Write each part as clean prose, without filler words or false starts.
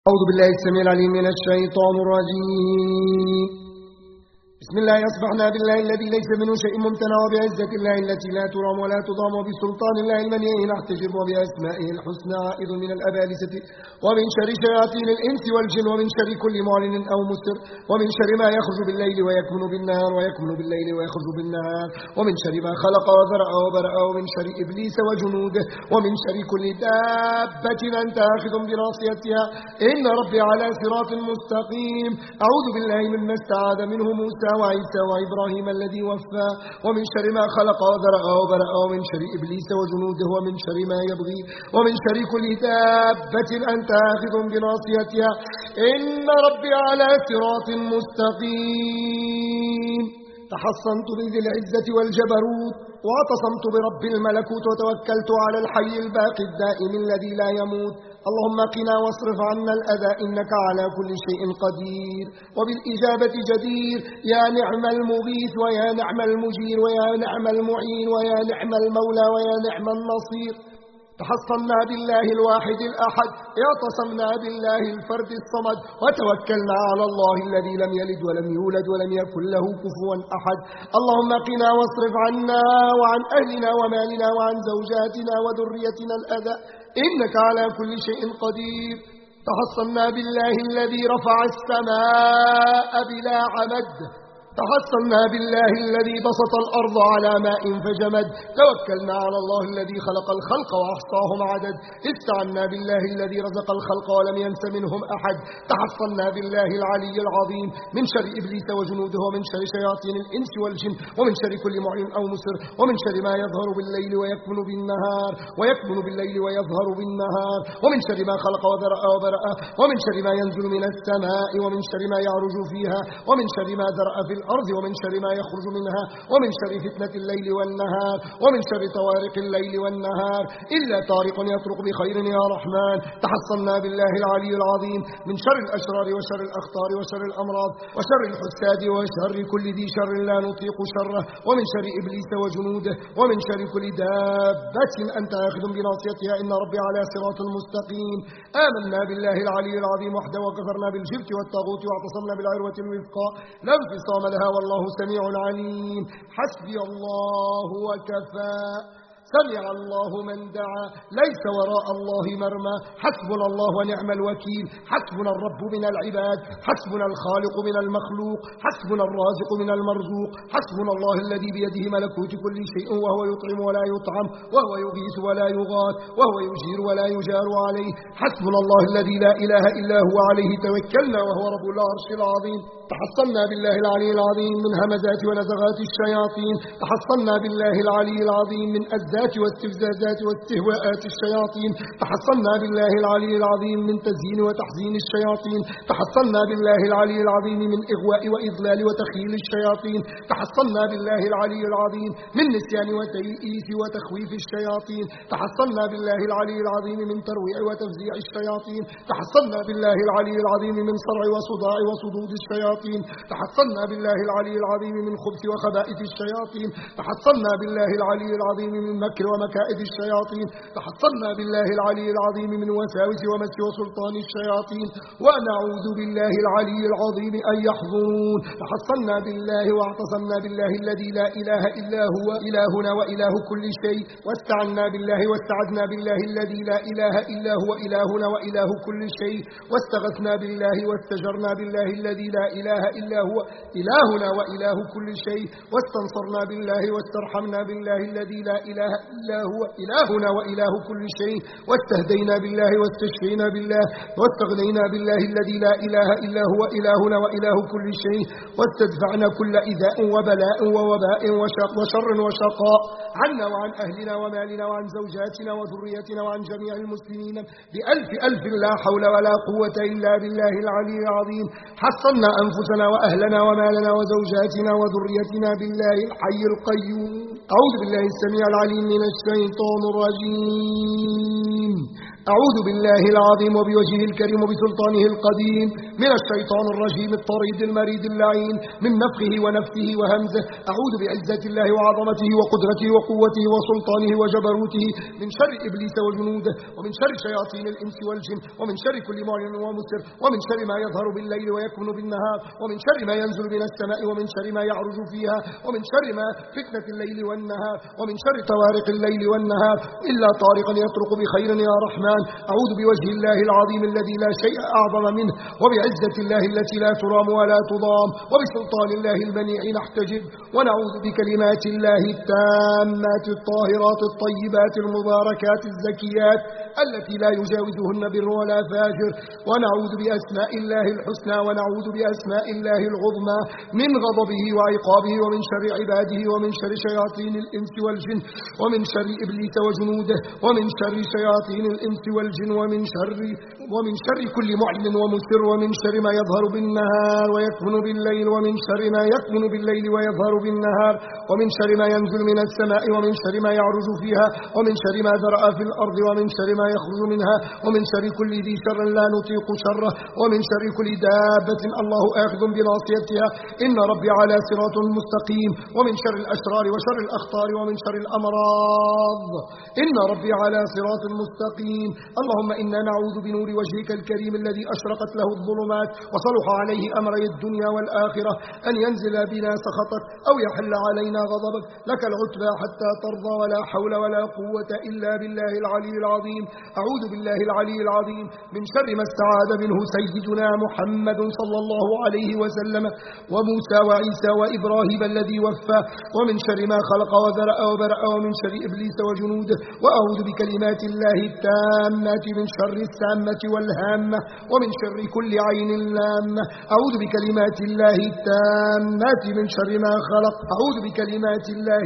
أعوذ بالله السميع العليم من الشيطان الرجيم. بسم الله أصبحنا بالله الذي ليس منه شيء ممتنع، وبعزة الله التي لا ترام ولا تضام، وبسلطان الله المنيع نحتجب، وبأسمائه الحسنى عائذ من الأبالسة، ومن شر شياطين الإنس والجن، ومن شر كل معلن أو مسر، ومن شر ما يخرج بالليل ويكمن بالنهار، ويكمن بالليل ويخرج بالنهار، ومن شر ما خلق وذرأ وبرأ، ومن شر إبليس وجنوده، ومن شر كل دابة أنت آخذ بناصيتها إن ربي على صراط مستقيم. أعوذ بالله مما استعاذ منه موسى وعيسى وإبراهيم الذي وفى، ومن شر ما خلق وذرأ وبرأ، ومن شر إبليس وجنوده، ومن شر ما يبغي، ومن شر كل دابة أنت آخذ بناصيتها إن ربي على صراط مستقيم. تحصنت بذي العزة والجبروت، واعتصمت برب الملكوت، وتوكلت على الحي الباقي الدائم الذي لا يموت. اللهم قنا واصرف عنا الأذى إنك على كل شيء قدير وبالإجابة جدير. يا نعم المغيث، ويا نعم المجير، ويا نعم المعين، ويا نعم المولى، ويا نعم النصير. تحصنا بالله الواحد الأحد، اعتصمنا بالله الفرد الصمد، وتوكلنا على الله الذي لم يلد ولم يولد ولم يكن له كفوا أحد. اللهم قنا واصرف عنا وعن أهلنا ومالنا وعن زوجاتنا وذريتنا الأذى إنك على كل شيء قدير. تحصنا بالله الذي رفع السماء بلا عمد، تحصنا بالله الذي بسط الأرض على ماء فجمد، توكلنا على الله الذي خلق الخلق وأحصاهم عدد، استعنا بالله الذي رزق الخلق ولم ينس منهم أحد. تحصنا بالله العلي العظيم من شر إبليس وجنوده، ومن شر شياطين الإنس والجن، ومن شر كل معلن أو مسر، ومن شر ما يظهر بالليل ويكمن بالنهار، ويكمن بالليل ويظهر بالنهار، ومن شر ما خلق وذرأ وبرأ، ومن شر ما ينزل من السماء، ومن شر ما يعرج فيها، ومن شر ما ذرأ في الأرض، ومن شر ما يخرج منها، ومن شر فتنة الليل والنهار، ومن شر طوارق الليل والنهار، إلا طارق يطرق بخير يا رحمن. تحصنا بالله العلي العظيم من شر الأشرار وشر الأخطار وشر الأمراض وشر الحساد وشر كل ذي شر لا نطيق شره، ومن شر إبليس وجنوده، ومن شر كل دابة أنت آخذ بناصيتها إن ربي على صراط مستقيم. آمنا بالله العلي العظيم وحده، وكفرنا بالجبت والطاغوت، واعتصمنا بالعروة الوثقى لا انفصام لها، والله سميع عليم. حسبي الله وكفى، سمع الله من دعا، ليس وراء الله مرمى. حسبنا الله ونعم الوكيل. حسبنا الرب من العباد، حسبنا الخالق من المخلوق، حسبنا الرازق من المرزوق. حسبنا الله الذي بيده ملكوت كل شيء، وهو يطعم ولا يطعم، وهو يغيث ولا يغاث، وهو يجير ولا يجار عليه. حسبنا الله الذي لا إله إلا هو، عليه توكلنا وهو رب العرش العظيم. تحصنا بالله العلي العظيم من همزات ونزغات الشياطين. تحصنا بالله العلي العظيم من أزات واستفزازات واستهواءات الشياطين. تحصنا بالله العلي العظيم من تزيين وتحزين الشياطين. تحصنا بالله العلي العظيم من إغواء وإضلال وتخيل الشياطين. تحصنا بالله العلي العظيم من نسيان وتيئيس وتخويف الشياطين. تحصنا بالله العلي العظيم من ترويع وتفزيع الشياطين. تحصنا بالله العلي العظيم من صرع وصداع وصدود الشياطين. تحصنا بالله العلي العظيم من خبث وخبائث الشياطين. تحصنا بالله العلي العظيم من مكر ومكائد الشياطين. تحصنا بالله العلي العظيم من وساوس ومس وسلطان الشياطين، ونعوذ بالله العلي العظيم أن يحضرون. تحصنا بالله واعتصمنا بالله الذي لا إله إلا هو إلهنا وإله كل شيء، واستعنا بالله واستعذنا بالله الذي لا إله إلا هو إلهنا وإله كل شيء، واستغثنا بالله واستجرنا بالله الذي لا إله إلا هو إلهنا وإله كل شيء، واستنصرنا بالله واسترحمنا بالله الذي لا إله إلا هو إلهنا وإله كل شيء، واستهدينا بالله واستشفينا بالله، واستغنينا بالله الذي لا إله إلا هو إلهنا وإله كل شيء، واستدفعنا كل إذاء وبلاء ووباء وشر وشقاء عنا وعن أهلنا ومالنا وعن زوجاتنا وذريتنا وعن جميع المسلمين بألف ألف لا حول ولا قوة إلا بالله العلي العظيم. حصنا أنفسنا وأهلنا ومالنا وزوجاتنا وذريتنا بالله الحي القيوم. أعوذ بالله السميع العليم من الشيطان الرجيم. أعوذ بالله العظيم وبوجهه الكريم وبسلطانه القديم من الشيطان الرجيم الطريد المريد اللعين من نفخه ونفثه وهمزه. أعوذ بعزة الله وعظمته وقدرته وقوته وسلطانه وجبروته من شر إبليس وجنوده ومن شر شياطين الإنس والجن ومن شر كل معلن ومسر ومن شر ما يظهر بالليل ويكمن بالنهار ومن شر ما ينزل من السماء ومن شر ما يعرج فيها ومن شر ما فتنة الليل والنهار ومن شر طوارق الليل والنهار إلا طارقا يطرق بخير يا رحمن. أعوذ بوجه الله العظيم الذي لا شيء أعظم منه وبعزة الله التي لا ترام ولا تضام وبسلطان الله المنيع نحتجب ونعوذ بكلمات الله التامات الطاهرات الطيبات المباركات الزكيات التي لا يجاوزهن بر ولا فاجر ونعوذ بأسماء الله الحسنى ونعوذ بأسماء الله العظمى من غضبه وعقابه ومن شر عباده ومن شر شياطين الإنس والجن ومن شر إبليس وجنوده ومن شر شياطين الإنس والجن ومن شر كل معلن ومسر ومن شر ما يظهر بالنهار ويكمن بالليل ومن شر ما يكمن بالليل ويظهر بالنهار ومن شر ما ينزل من السماء ومن شر ما يعرج فيها ومن شر ما ذرأ في الأرض ومن شر ما يخرج منها ومن شر كل ذي شر لا نطيق شره ومن شر كل دابة الله آخذ بناصيتها إن ربي على صراط مستقيم ومن شر الأشرار وشر الأخطار ومن شر الأمراض إن ربي على صراط مستقيم. اللهم إنا نعوذ بنور وجهك الكريم الذي أشرقت له الظلمات وصلح عليه أمري الدنيا والآخرة أن ينزل بنا سخطك أو يحل علينا غضبك لك العتبى حتى ترضى ولا حول ولا قوة إلا بالله العلي العظيم. أعوذ بالله العلي العظيم من شر ما استعاذ منه سيدنا محمد صلى الله عليه وسلم وموسى وعيسى وإبراهيم الذي وفى ومن شر ما خلق وذرأ وبرأ ومن شر إبليس وجنوده وأعوذ بكلمات الله التامات من شر السامة والهامة ومن شر كل عين لامة. أعوذ بكلمات الله التامات من شر ما خلق. أعوذ بكلمات الله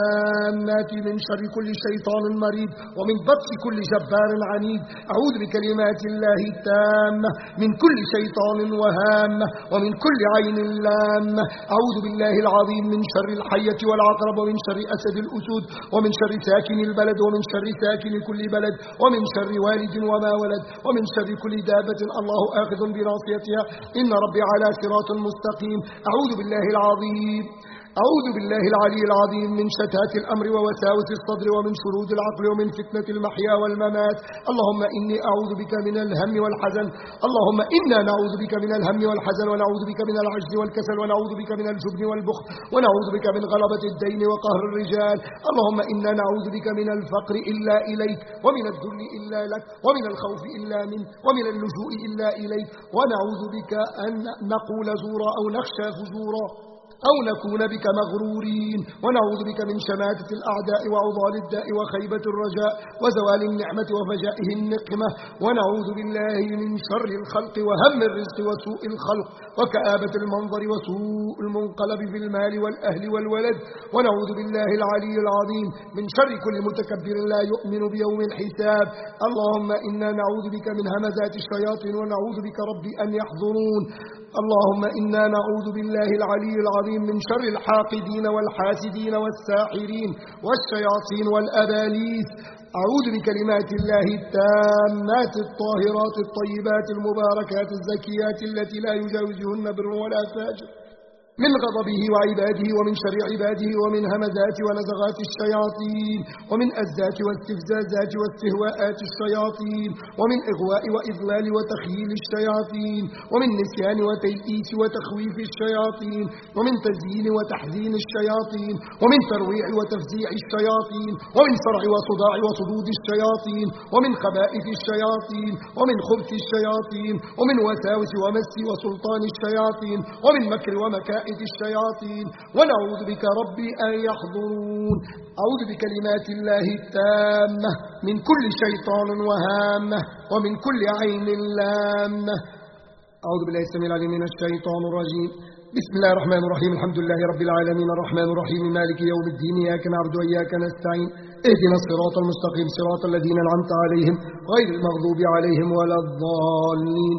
التامات من شر كل شيطان مريد ومن بطش كل جبار عنيد. أعوذ بكلمات الله التامة من كل شيطان وهامة ومن كل عين لامة. أعوذ بالله العظيم من شر الحية والعقرب ومن شر أسد الأسود ومن شر ساكن البلد ومن شر ساكن كل بلد ومن شر والد وما ولد ومن شر كل دابة الله آخذ بناصيتها إن ربي على صراط مستقيم. أعوذ بالله العظيم أعوذ بالله العلي العظيم من شتات الأمر ووساوس الصدر ومن شرود العقل ومن فتنة المحيا والممات. اللهم إني أعوذ بك من الهم والحزن. اللهم إنا نعوذ بك من الهم والحزن ونعوذ بك من العجز والكسل ونعوذ بك من الجبن والبخل ونعوذ بك من غلبة الدين وقهر الرجال. اللهم إنا نعوذ بك من الفقر إلا إليك ومن الذل إلا لك ومن الخوف إلا منك ومن اللجوء إلا إليك ونعوذ بك أن نقول زورا أو نخشى فجورا أو نكون بك مغرورين ونعوذ بك من شماتة الأعداء وعضال الداء وخيبة الرجاء وزوال النعمة وفجائه النقمة ونعوذ بالله من شر الخلق وهم الرزق وسوء الخلق وكآبة المنظر وسوء المنقلب في المال والأهل والولد ونعوذ بالله العلي العظيم من شر كل متكبر لا يؤمن بيوم الحساب. اللهم إنا نعوذ بك من همزات الشياطين ونعوذ بك ربي أن يحضرون. اللهم إنا نعوذ بالله العلي العظيم من شر الحاقدين والحاسدين والساحرين والشياطين والأباليس. أعوذ بكلمات الله التامات الطاهرات الطيبات المباركات الزكيات التي لا يجاوزهن بر ولا فاجر من غضبه وعباده ومن شر عباده ومن همزات ونزغات الشياطين ومن أزات واستفزازات واستهواءات الشياطين ومن إغواء وإضلال وتخييل الشياطين ومن نسيان وتيئيس وتخويف الشياطين ومن تزيين وتحزين الشياطين ومن ترويع وتفزيع الشياطين ومن صرع وصداع وصدود الشياطين ومن خبائث الشياطين ومن خبث الشياطين ومن وساوس ومس وسلطان الشياطين ومن مكر ومكائد الشياطين ونعوذ بك ربي أن يحضرون. أعوذ بكلمات الله التامة من كل شيطان وهامة ومن كل عين لامة. أعوذ بالله السميع العليم من الشيطان الرجيم. بسم الله الرحمن الرحيم. الحمد لله رب العالمين الرحمن الرحيم مالك يوم الدين إياك نعبد وإياك نستعين اهدنا الصراط المستقيم صراط الذين أنعمت عليهم غير المغضوب عليهم ولا الضالين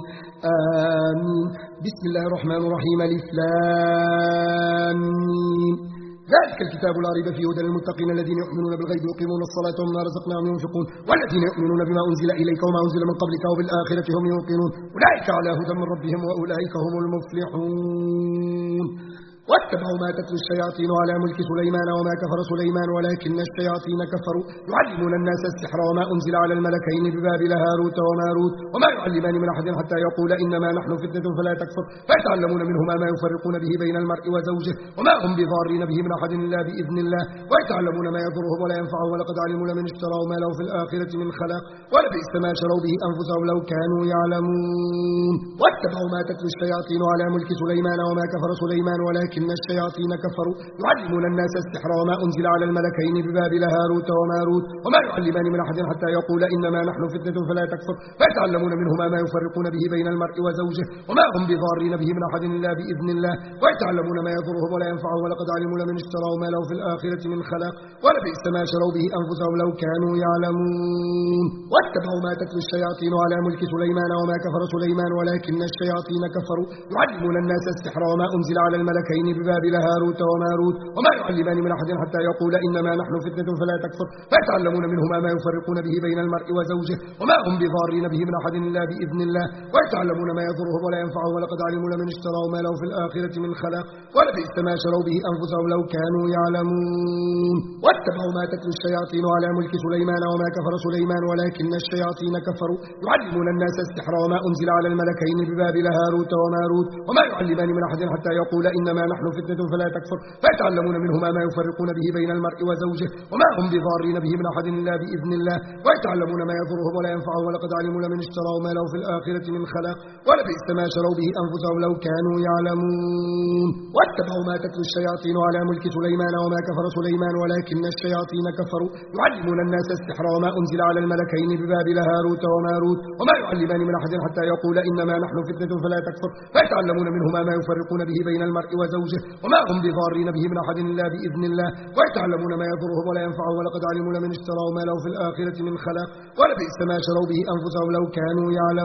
آمين. بسم الله الرحمن الرحيم. الف لام ميم ذلك الكتاب لا ريب فيه هدى للمتقين الذين يؤمنون بالغيب ويقيمون الصلاة ومما رزقناهم ينفقون والذين يؤمنون بما أنزل إليك وما أنزل من قبلك وبالآخرة هم يوقنون أولئك على هدى من ربهم وأولئك هم المفلحون واتبعوا ما تتلو الشياطين على ملك سليمان وما كفر سليمان ولكن الشياطين كفروا يعلمون الناس السحر وما أنزل على الملكين ببابل هاروت وماروت وما يعلمان من أحد حتى يقول إنما نحن فتنة فلا تكفر فيتعلمون منهما ما يفرقون به بين المرء وزوجه وما هم بضارين به من أحد إلا بإذن الله ويتعلمون ما يضرهم ولا ينفعهم ولقد علموا لمن اشتروا ما له في الآخرة من خلاق ولبئس ما شروا به أنفسهم لو كانوا يعلمون واتبعوا ما تتلو الشياطين على ملك سليمان وما كفر سليمان ولكن الشياطين كفروا يعلمون الناس السحر وما أنزل على الملكين ببابل هاروت وماروت وما يعلمان من أحد حتى يقول إنما نحن فتنة فلا تكفر فيتعلمون منهما ما يفرقون به بين المرء وزوجه وما هم بضارين به من أحد إلا بإذن الله ويتعلمون ما يضرهم ولا ينفعهم ولقد علموا لمن اشتروا ما له في الآخرة من خلاق ولبئس ما شروا به أنفسهم لو كانوا يعلمون واتبعوا ما تتلو الشياطين على ملك سليمان وما كفر سليمان ولكن الشياطين كفروا يعلمون الناس السحر وما أنزل على الملكين ببابل هاروت وماروت وما يعلمان من أحد حتى يقول إنما نحن فتنة فلا تكفر فيتعلمون منهما ما يفرقون به بين المرء وزوجه وما هم بضارين به من أحد إلا بإذن الله ويتعلمون ما يضرهم ولا ينفعهم ولقد علموا لمن اشتروا ما له في الآخرة من خلاق ولبئس ما شروا به أنفسهم لو كانوا يعلمون واتبعوا ما تتلو الشياطين على ملك سليمان وما كفر سليمان ولكن الشياطين كفروا يعلمون الناس السحر وما أنزل على الملكين ببابل هاروت وماروت وما يعلمان من أحد حتى يقول إنما نحن فتنة فلا تكفر فيتعلمون منهما ما يفرقون به بين المرء وزوجه وما هم بضارين به من أحد إلا بإذن الله ويتعلمون ما يضرهم ولا ينفعهم ولقد علموا لمن اشتروا ما له في الآخرة من خلاق ولبئس ما شروا به أنفسهم لو كانوا يعلمون واتبعوا ما تتلو الشياطين على ملك سليمان وما كفر سليمان ولكن الشياطين كفروا يعلمون الناس السحر وما أنزل على الملكين ببابل هاروت وماروت وما يعلمان من أحد حتى يقول إنما نحن فتنة فلا تكفر فيتعلمون منهما ما يفرقون به بين المرء وزوجه وما هم بضارين به من أحد إلا بإذن الله ويتعلمون ما يضرهم ولا ينفعهم ولقد علموا لمن اشتروا ما له في الآخرة من خلاق ولبئس ما شروا به أنفسهم لو كانوا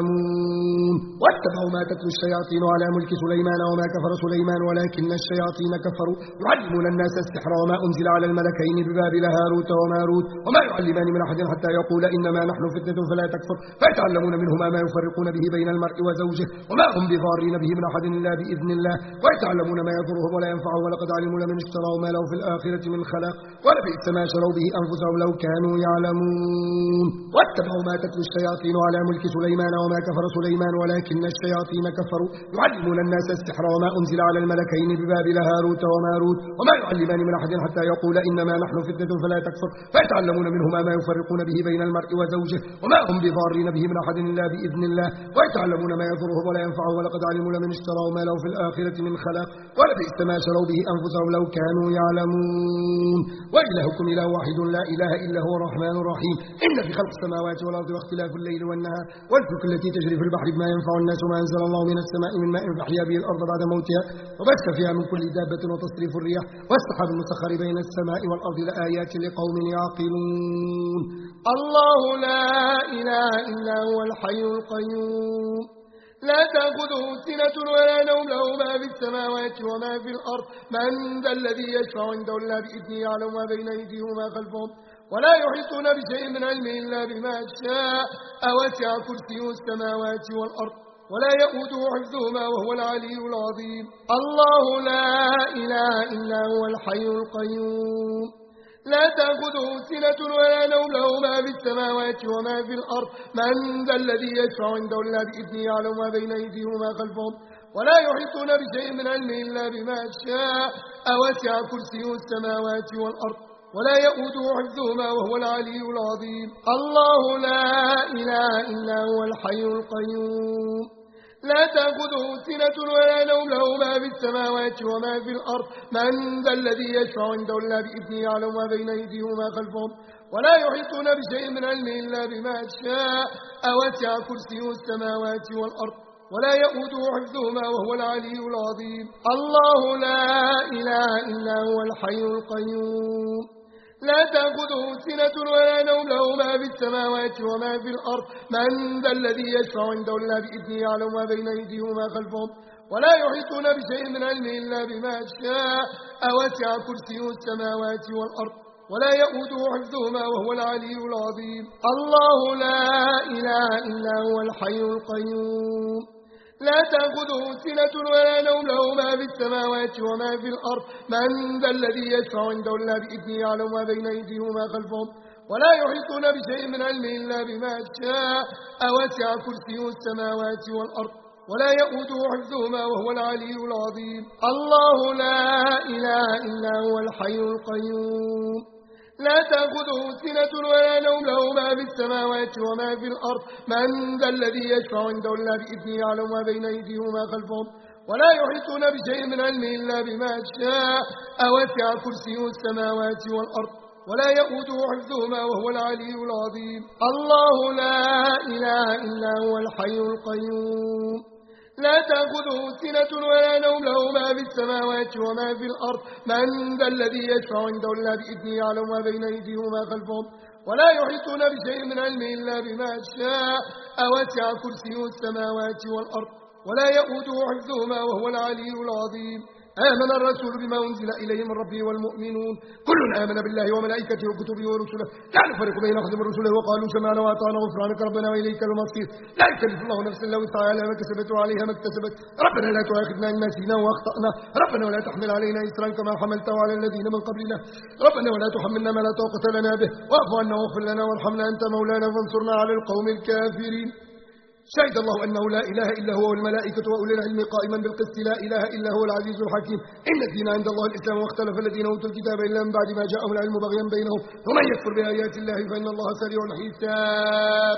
يعلمون واتبعوا ما تتلو الشياطين على ملك سليمان وما كفر سليمان ولكن الشياطين كفروا يعلمون الناس السحر وما أنزل على الملكين ببابل هاروت وماروت وما يعلمان من أحد حتى يقول إنما نحن فتنة فلا تكفر فيتعلمون منهما ما يفرقون به بين المرء وزوجه وما هم بضارين به من أحد إلا بإذن الله ويتعلمون ما يضرهم ولا ينفعهم ولقد علموا لمن اشتروا ما له في الآخرة من خلاق ولبئس ما شروا به أنفسهم لو كانوا يعلمون واتبعوا ما تتلو الشياطين على ملك سليمان وما كفر سليمان ولكن الشياطين كفروا يعلمون الناس السحر وما أنزل على الملكين ببابل هاروت وماروت وما يعلمان من أحد حتى يقول إنما نحن فتنة فلا تكفر فيتعلمون منهما ما يفرقون به بين المرء وزوجه وما هم بضارين به من أحد إلا بإذن الله ويتعلمون ما يضرهم ولا ينفعهم ولقد علموا لمن اشتروا ما له في الآخرة من خلاق ولبئس ما شروا به أنفسهم لو كانوا يعلمون وإلهكم إله واحد لا إله إلا هو الرحمن الرحيم إن في خلق السماوات والأرض واختلاف الليل والنهار والفلك التي تجري في البحر بما ينفع الناس وما أنزل الله من السماء من ماء فأحيا به الأرض بعد موتها وبث فيها من كل دابة وتصريف الرياح والسحاب المسخر بين السماء والأرض لآيات لقوم يعقلون الله لا إله إلا هو الحي القيوم لا تأخذه سنة ولا نوم له ما في السماوات وما في الأرض من ذا الذي يشفع عنده إلا بإذنه يعلم ما بين أيديهم وما خلفهم ولا يحيطون بشيء من علمه إلا بما شاء وسع كرسيه السماوات والأرض ولا يؤوده حفظهما وهو العلي العظيم الله لا إله إلا هو الحي القيوم لا تأخذه سنة ولا نوم له ما في السماوات وما في الأرض من ذا الذي يشفع عنده إلا بإذنه يعلم ما بين أيديهم وما خلفهم ولا يحيطون بشيء من علمه إلا بما شاء وسع كرسيه السماوات والأرض ولا يؤوده حفظهما وهو العلي العظيم الله لا إله إلا هو الحي القيوم لا تأخذه سنة ولا نوم له ما في السماوات وما في الأرض من ذا الذي يشفع عنده إلا بإذنه يعلم ما بين أيديهم وما خلفهم ولا يحيطون بشيء من علمه إلا بما شاء وسع كرسيه السماوات والأرض ولا يؤوده حفظهما وهو العلي العظيم الله لا إله إلا هو الحي القيوم لا تأخذه سنة ولا نوم، له ما في السماوات وما في الأرض. من ذا الذي يشفع عنده إلا بإذنه، يعلم ما بين أيديهم وما خلفهم، ولا يحيطون بشيء من علمه إلا بما شاء. وسع كرسيه السماوات والأرض ولا يؤوده حفظهما وهو العلي العظيم. الله لا إله إلا هو الحي القيوم، لا تأخذه سنة ولا نوم، له ما في السماوات وما في الأرض. من ذا الذي يشفع عنده إلا بإذنه، يعلم ما بين أيديهم وما خلفهم، ولا يحيطون بشيء من علمه إلا بما شاء. وسع كرسيه السماوات والأرض ولا يؤوده حفظهما وهو العلي العظيم. الله لا إله إلا هو الحي القيوم، لا تأخذه سنة ولا نوم، له ما في السماوات وما في الأرض. من ذا الذي يشفع عنده إلا بإذنه، يعلم ما بين أيديهم وما خلفهم، ولا يحيطون بشيء من علمه إلا بما شاء. وسع كرسيه السماوات والأرض ولا يؤوده حفظهما وهو العلي العظيم. الله لا إله إلا هو الحي القيوم، لا تأخذه سنة ولا نوم، له ما في السماوات وما في الأرض. من ذا الذي يشفع عنده إلا بإذنه، يعلم ما بين أيديهم وما خلفهم، ولا يحيطون بشيء من علمه إلا بما شاء. وسع كرسيه السماوات والأرض ولا يؤوده حفظهما وهو العلي العظيم. آمن الرسول بما أنزل إليه من ربه والمؤمنون كل آمن بالله وملائكته وكتبه ورسله لا نفرق بين أحد من رسله وقالوا سمعنا وأطعنا غفرانك ربنا وإليك المصير. لا يكلف الله نفسا إلا وسعها لها ما كسبت وعليها ما اكتسبت. ربنا لا تؤاخذنا إن نسينا وأخطأنا. ربنا ولا تحمل علينا إصرا كما حملته على الذين من قبلنا. ربنا ولا تحملنا ما لا طاقة لنا به. واعف عنا واغفر لنا وارحمنا أنت مولانا فانصرنا على القوم الكافرين. شهد الله أنه لا إله إلا هو والملائكة وأولي العلم قائما بالقسط لا إله إلا هو العزيز الحكيم. إن الدين عند الله الإسلام، واختلف الذين أوتوا الكتاب إلا من بعد ما جاءهم العلم بغيا بينهم ومن يكفر بآيات الله فإن الله سريع الحساب.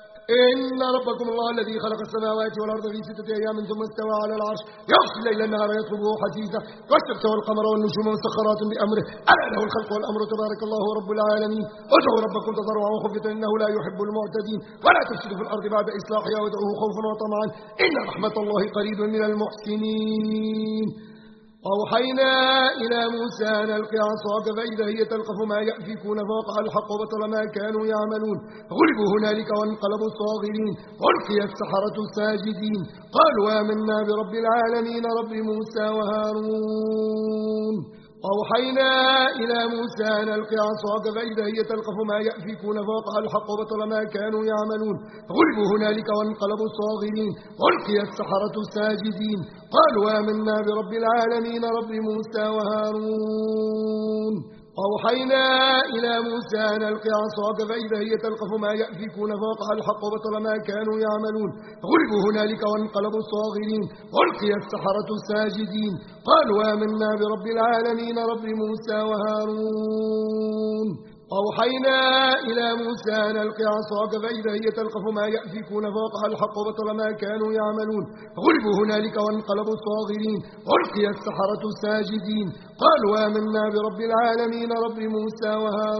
إن ربكم الله الذي خلق السماوات والأرض في 6 أيام ثم استوى على العرش يغشي الليل النهار يطلبه حثيثا والشمس والقمر والنجوم مسخرات بأمره ألا له الخلق والأمر تبارك الله رب العالمين. ادعوا ربكم تضرعا وخفية إنه لا يحب المعتدين ولا تفسدوا في الأرض بعد إصلاحها وادعوه خوفا وطمعا إن رحمة الله قريب من المحسنين. وأوحينا إلى موسى أن ألق عصاك فإذا هي تلقف ما يأفكون فوقع الحق وبطل ما كانوا يعملون. غلبوا هنالك وانقلبوا صاغرين وألقي السحرة ساجدين قالوا آمنا برب العالمين رب موسى وهارون. وأوحينا إلى موسى أن ألق عصاك فإذا هي تلقف ما يأفكون فوقع الحق وبطل ما كانوا يعملون. غلبوا هنالك وانقلبوا صاغرين وألقي السحرة ساجدين قالوا آمنا برب العالمين رب موسى وهارون. وأوحينا إلى موسى أن ألق عصاك فإذا هي تلقف ما يأفكون فوقع الحق وبطل ما كانوا يعملون. غلبوا هنالك وانقلبوا صاغرين وألقي السحرة ساجدين قالوا آمنا برب العالمين رب موسى وهارون. وأوحينا إلى موسى أن ألق عصاك فإذا هي تلقف ما يأفكون فوقع الحق وبطل ما كانوا يعملون. غلبوا هنالك وانقلبوا صاغرين وألقي السحرة ساجدين قالوا آمنا برب العالمين رب موسى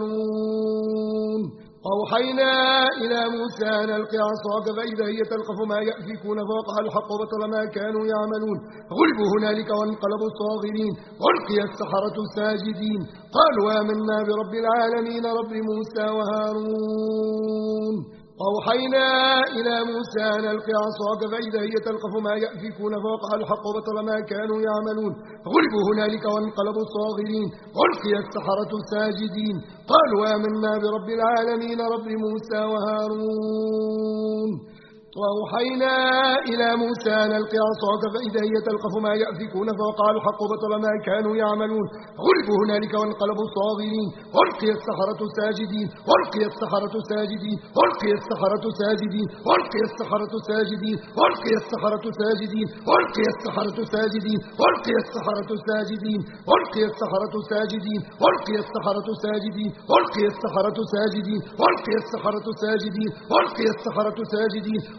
وهارون. وأوحينا إلى موسى أن ألق عصاك فإذا هي تلقف ما يأفكون فوقع الحق وبطل ما كانوا يعملون. غلبوا هنالك وانقلبوا صاغرين وألقي السحرة ساجدين قالوا آمنا برب العالمين رب موسى وهارون. وأوحينا إلى موسى أن ألق عصاك فإذا هي تلقف ما يأفكون فوقع الحق وبطل ما كانوا يعملون. غلبوا هنالك وانقلبوا صاغرين وألقي السحرة ساجدين قالوا آمنا برب العالمين رب موسى وهارون. وأوحينا إلى موسى أن ألق عصاك فإذا هي تلقف ما يأفكون فوقع الحق وبطل ما كانوا يعملون. غلبوا هنالك وانقلبوا صاغرين وألقي السحرة ساجدين وألقي السحرة ساجدين وألقي السحرة ساجدين وألقي السحرة ساجدين وألقي السحرة ساجدين وألقي السحرة ساجدين وألقي السحرة ساجدين وألقي السحرة ساجدين وألقي السحرة ساجدين وألقي السحرة ساجدين وألقي السحرة ساجدين وألقي السحرة ساجدين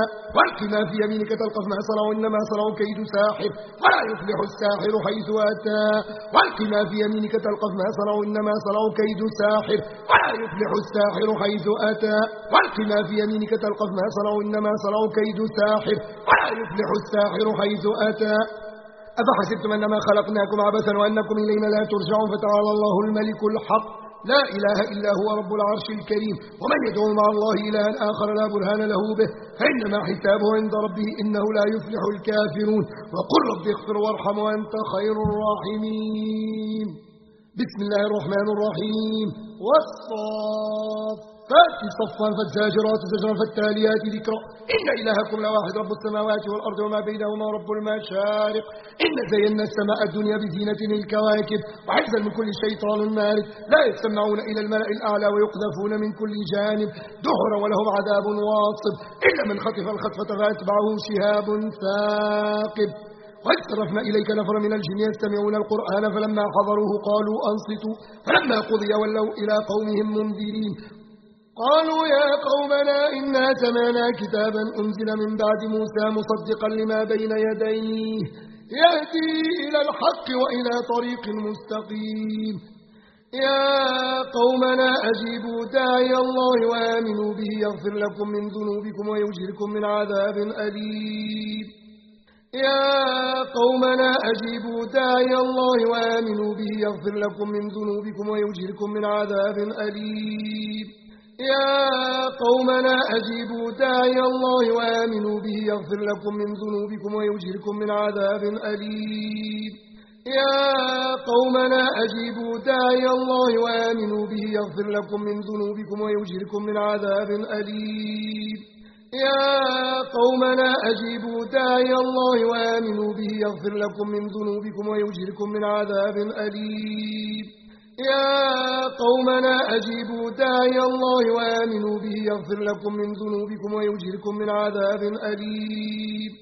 والق ما في يمينك تلقف ما صنعوا إنما صنعوا كيد ساحر ولا يفلح الساحر حيث أتى والق ما في يمينك تلقف ما صنعوا إنما صنعوا كيد ساحر ولا يفلح الساحر حيث أتى والق ما في يمينك تلقف ما صنعوا إنما صنعوا كيد ساحر ولا يفلح الساحر حيث أتى أفحسبتم أنما خلقناكم عبثا وأنكم إلينا لا ترجعون فتعالى الله الملك الحق لا إله إلا هو رب العرش الكريم ومن يدعو مع الله إلها آخر لا برهان له به فإنما حسابه عند ربه إنه لا يفلح الكافرون وقل رب اغفر وارحم وأنت خير الراحمين بسم الله الرحمن الرحيم والصافات صفا فالزاجرات زجرا فالتاليات ذكرا إن إلهكم لواحد رب السماوات والأرض وما بينهما رب المشارق إن زينا السماء الدنيا بزينة الكواكب وحفظا من كل شيطان مارد لا يستمعون إلى الملأ الأعلى ويقذفون من كل جانب دحرا ولهم عذاب واصب إلا من خطف الخطفة فأتبعه شهاب ثاقب وإذ صرفنا إليك نفر من الجن يستمعون القرآن فلما حضروه قالوا أنصتوا فلما قضي ولوا إلى قومهم منذرين قالوا يا قومنا إنا سمعنا كتابا أنزل من بعد موسى مصدقا لما بين يديه يهدي إلى الحق وإلى طريق مستقيم يا قومنا أجيبوا داعي الله وآمنوا به يغفر لكم من ذنوبكم ويجركم من عذاب أليم يا قومنا أجيبوا داعي الله وآمنوا به يغفر لكم من ذنوبكم ويجركم من عذاب أليم يا قومنا أجيبوا داعي الله وآمنوا به يغفر لكم من ذنوبكم ويجركم من عذاب أليم يا قومنا أجيبوا داعي الله وآمنوا به يغفر لكم من ذنوبكم ويجركم من عذاب أليم يا قومنا أجيبوا داعي الله وآمنوا به يغفر لكم من ذنوبكم ويجركم من عذاب أليم يا قومنا أجيبوا داعي الله وآمنوا به يغفر لكم من ذنوبكم ويجركم من عذاب أليم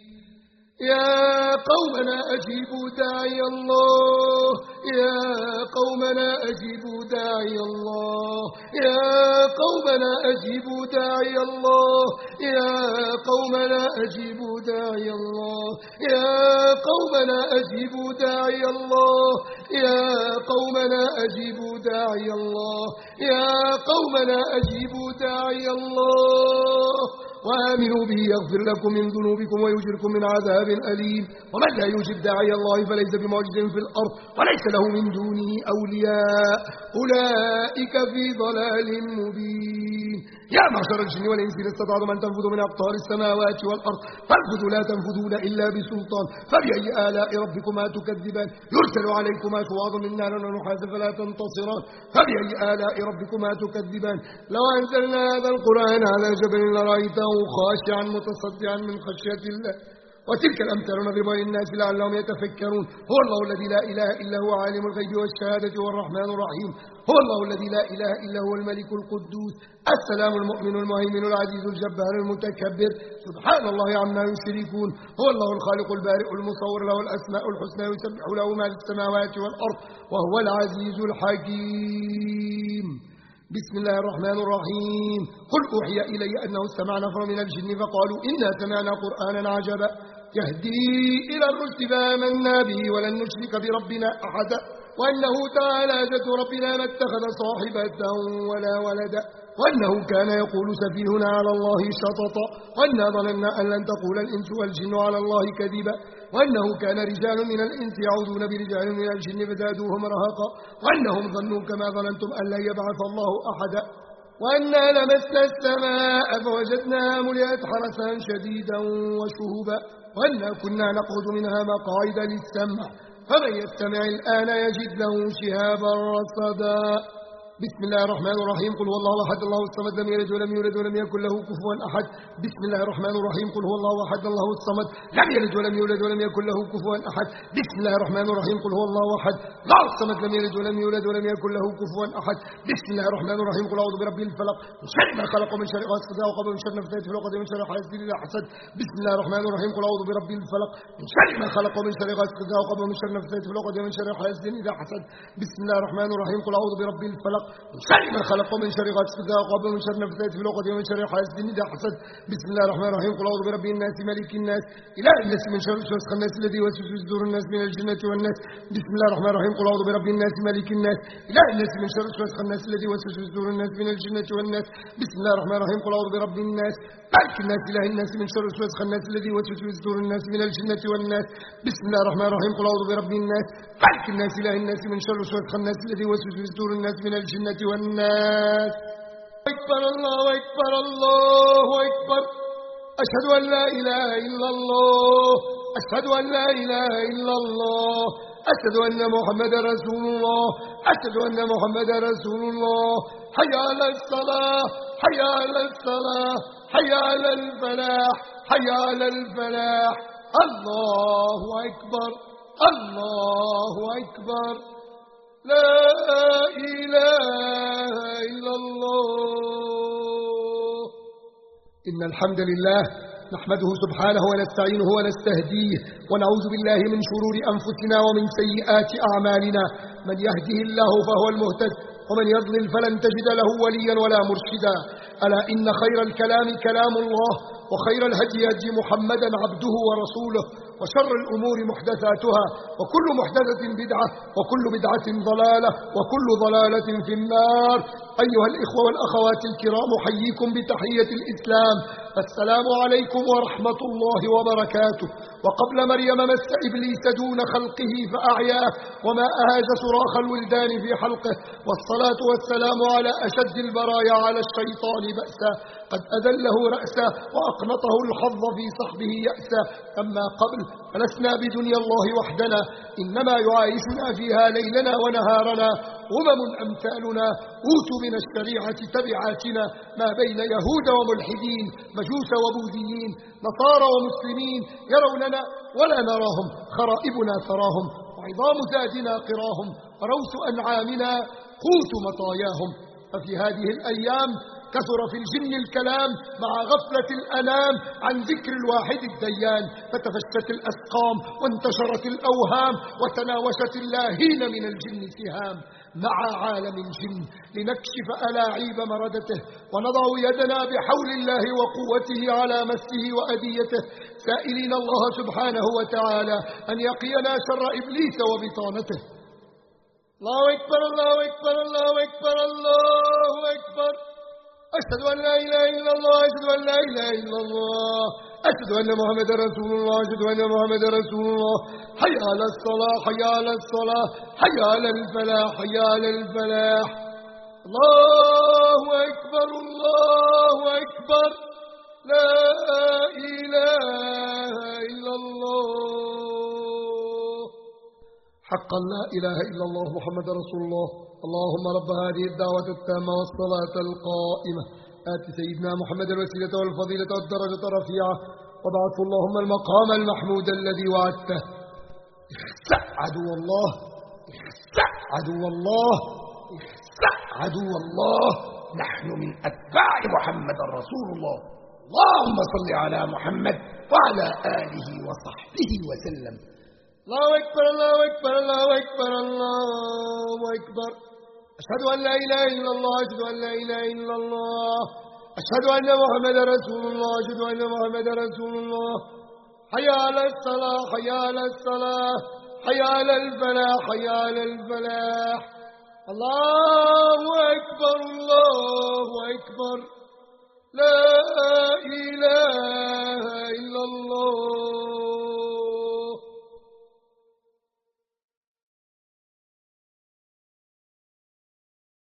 يا قومنا أجيبوا داعي الله يا قومنا أجيبوا داعي الله يا قومنا أجيبوا داعي الله يا قومنا أجيبوا داعي الله يا قومنا أجيبوا داعي الله يا قومنا أجيبوا داعي الله يا قومنا أجيبوا داعي الله وآمنوا به يغفر لكم من ذنوبكم ويجركم من عذاب أليم ومن لا يجب داعي الله فليس بمعجز في الأرض وليس له من دونه أولياء أولئك في ضلال مبين يا معشر الجن والإنس إن استطعتم أن تنفذوا من أقطار السماوات والأرض فانفذوا لا تنفذون إلا بسلطان فبأي آلاء ربكما تكذبان يرسل عليكما شواظ من نار ونحاس فلا تنتصران فبأي آلاء ربكما تكذبان لو أنزلنا هذا القرآن على جبل لرأيته خاشعا متصدعا من خشية الله وتلك الأمثال نضربها للناس لعلهم يتفكرون هو الله الذي لا إله إلا هو عالم الغيب والشهادة والرحمن الرحيم هو الله الذي لا إله إلا هو الملك القدوس السلام المؤمن المهيمن العزيز الجبار المتكبر سبحان الله عما يشركون هو الله الخالق البارئ المصور له الأسماء الحسنى يسبح له ما في السماوات والأرض وهو العزيز الحكيم بسم الله الرحمن الرحيم قل أوحي إلي أنه استمع نفر من الجن فقالوا إنا سمعنا قرآنا عجبا يهدي إلى الرشد فآمنا به ولن نشرك بربنا أحدا وأنه تعالى جد ربنا ما اتخذ صاحبة ولا ولدا وأنه كان يقول سفيهنا على الله شططا وأنا ظننا أن لن تقول الإنس والجن على الله كذبا وأنه كان رجال من الإنس يعوذون برجال من الجن فزادوهم رهقا وأنهم ظنوا كما ظننتم أن لن يبعث الله أحدا وأنا لمسنا السماء فوجدناها ملئت حرسا شديدا وشهبا وأنا كنا نقعد منها مقاعد للسمع فمن يستمع الآن يجد له شهابا رصدا بسم الله الرحمن الرحيم قل هو الله أحد الله الصمد لم يلد ولم يولد ولم يكن له كفوا أحد بسم الله الرحمن الرحيم قل هو الله أحد الله الصمد لم يلد ولم يولد ولم يكن له كفوا أحد بسم الله الرحمن الرحيم قل هو الله أحد الله الصمد لم يلد ولم يولد ولم يكن له كفوا أحد بسم الله الرحمن الرحيم قل أعوذ برب الفلق من شر ما خلق ومن شر غاسق إذا وقب ومن شر نفثات في العقد ومن شر حاسد إذا حسد بسم الله الرحمن الرحيم قل أعوذ برب الفلق من شر ما خلق ومن شر غاسق إذا وقب ومن شر نفثات في العقد ومن شر حاسد إذا حسد بسم الله الرحمن الرحيم قل أعوذ برب الفلق من شر ما خلق ومن شر غاسق إذا وقب ومن شر نفثات في العقد ومن شر حاسد إذا حسد بسم الله الرحمن الرحيم قل أعوذ برب الناس ملك الناس إله الناس من شر الوسواس الخناس الذي يوسوس في صدور الناس من الجنة والناس بسم الله الرحمن الرحيم قل أعوذ برب الناس ملك الناس إله الناس من شر الوسواس الخناس الذي يوسوس في صدور الناس من الجنة والناس بسم الله الرحمن الرحيم قل أعوذ برب الناس ملك الناس إله الناس من شر الوسواس الخناس الذي يوسوس في صدور الناس من الجنة والناس بسم الله الرحمن الرحيم قل أعوذ برب الناس ملك الناس إله الناس من شر الوسواس الخناس الذي يوسوس في صدور الناس من الجنة والناس. أكبر الله أكبر الله أكبر أشهد أن لا إله إلا الله أشهد أن لا إله إلا الله أشهد أن محمد رسول الله أشهد أن محمد رسول الله حي على الصلاة حي على الصلاة حي على الفلاح حي على الفلاح. الله أكبر الله أكبر لا إله إلا الله. إن الحمد لله نحمده سبحانه ونستعينه ونستهديه ونعوذ بالله من شرور أنفسنا ومن سيئات أعمالنا من يهده الله فهو المهتد ومن يضلل فلن تجد له وليا ولا مرشدا. ألا إن خير الكلام كلام الله وخير الهدي هدي محمدا عبده ورسوله وشر الأمور محدثاتها وكل محدثة بدعة وكل بدعة ضلالة وكل ضلالة في النار. أيها الإخوة والأخوات الكرام حييكم بتحية الإسلام السلام عليكم ورحمة الله وبركاته. وقبل مريم مس إبليس دون خلقه فأعياه وما أهاج صراخ الولدان في حلقه والصلاة والسلام على أشد البرايا على الشيطان بأسا قد أذله رأسا وأقنطه الحظ في صحبه يأسا. أما قبل فلسنا بدنيا الله وحدنا إنما يعايشنا فيها ليلنا ونهارنا أمثالنا أوتوا من الشريعة تبعاتنا ما بين يهود وملحدين مجوس وبوذيين نصارى ومسلمين يروننا ولا نراهم خرائبنا تراهم وعظام زادنا قراهم وروس أنعامنا قوت مطاياهم. ففي هذه الأيام كثر في الجن الكلام مع غفلة الأنام عن ذكر الواحد الديان فتفشت الأسقام وانتشرت الأوهام وتناوشت اللاهين من الجن سهام مع عالم الجن لنكشف ألاعيب مردته ونضع يدنا بحول الله وقوته على مسه وأذيته سائلين الله سبحانه وتعالى أن يقينا شر إبليس وبطانته. الله أكبر الله أكبر الله أكبر الله أكبر أشهد أن لا إله إلا الله أشهد أن لا إله إلا الله أشهد أن محمد رسول الله أشهد أن محمد رسول الله حي على الصلاة حي على الصلاة حي على الفلاح حي على الفلاح. الله أكبر الله أكبر لا إله إلا الله. حقا لا إله إلا الله محمد رسول الله. اللهم رب هذه الدعوة التامة والصلاة القائمة آت سيدنا محمد الوسيلة والفضيلة والدرجة الرفيعة وابعثه اللهم المقام المحمود الذي وعدته. اخسأ عدو الله اخسأ عدو الله اخسأ عدو الله. نحن من أتباع محمد رسول الله. اللهم صل على محمد وعلى آله وصحبه وسلم. الله أكبر الله أكبر الله أكبر الله أكبر أشهد أن لا إله إلا الله أشهد أن لا إله إلا الله أشهد أن محمد رسول الله أشهد أن محمد رسول الله حي على الصلاة حي على الصلاة حي على الفلاح حي على الفلاح. الله أكبر الله أكبر لا إله إلا الله.